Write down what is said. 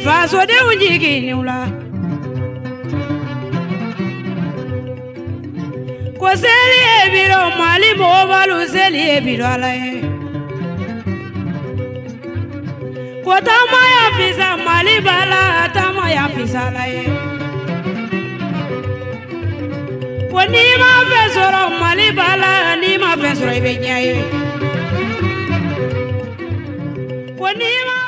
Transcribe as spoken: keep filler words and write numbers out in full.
fasodenw jiginniw la ko seli ye biro Mali mɔgɔ balu seli ye biro Ala ye ko taama ya fisa Mali bala taama ya fisa Ala ye ko n'i ma fɛn sɔrɔ Mali bala n'i ma fɛn sɔrɔ i bɛ ɲɛ ye ko n'i ma